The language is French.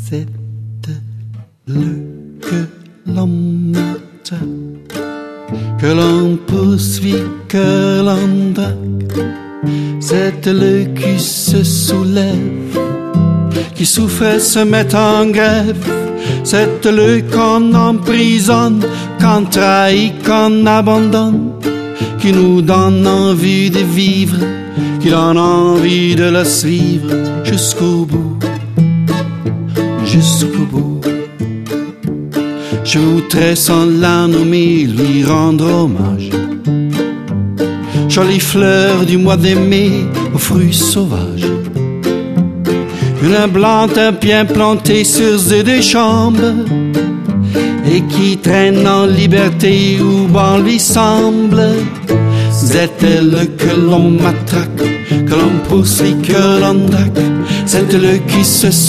C'est le que l'on attaque, que l'on poursuit, que l'on drague. C'est le qui se soulève, qui souffre se met en grève. C'est le qu'on emprisonne, qu'on trahit, qu'on abandonne, qui nous donne envie de vivre, qui donne envie de la suivre jusqu'au bout, jusqu'au bout. Je voudrais sans la nommer, lui rendre hommage. Jolie fleur du mois de mai aux fruits sauvages. Une plante bien plantée sur des jambes et qui traîne en liberté où bon lui semble. C'est elle que l'on matraque, que l'on poursuit, que l'on drague. C'est elle qui se